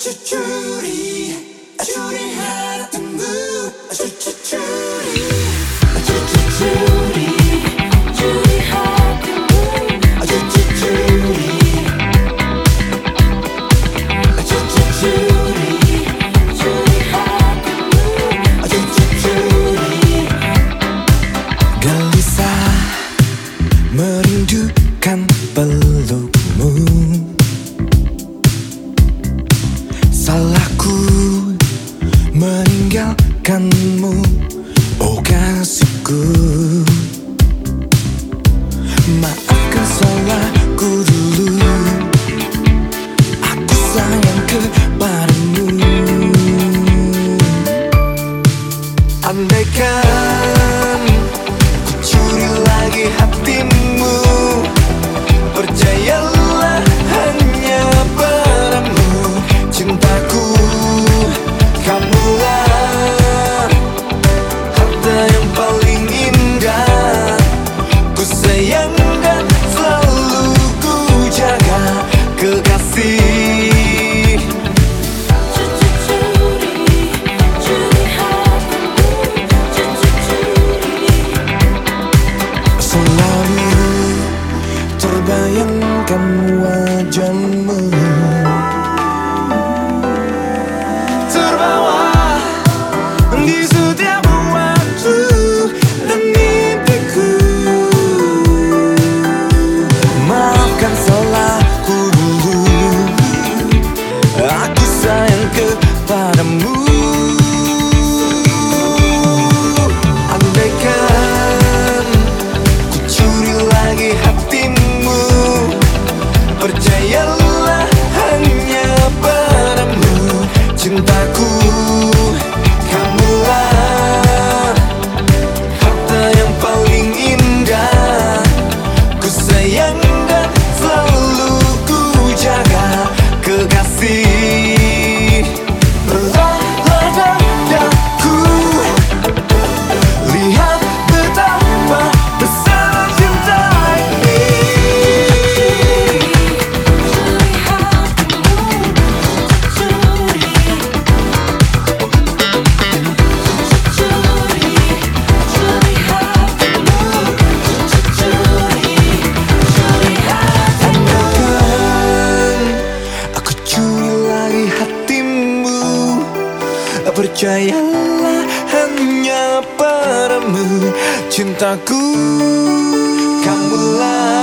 curi, curi hatimu, curi, curi hatimu, gelisah merindukan pelukmu. Salahku meninggalkanmu, oh kasihku. Maafkan salahku dulu, aku sayang kepadamu. Andaikan ku curi lagi hatimu, percayalah hanya padamu cintaku. Kamulah harta yang paling indah, ku sayang dan selalu ku jaga, kekasih. Selalu terbayangkan wajahmu, terbawa di setiap waktu dan mimpiku. Maafkan salahku dulu, aku sayang kepadamu. Andaikan ku curi lagi hatimu, percayalah hanya padamu cintaku. Kamulah harta yang paling indah, ku sayang dan selalu ku jaga, kekasih. Lelah dadaku, lihat betapa besar cinta ini. Aku curi lagi hatimu, percayalah hanya padamu cintaku. Kamulah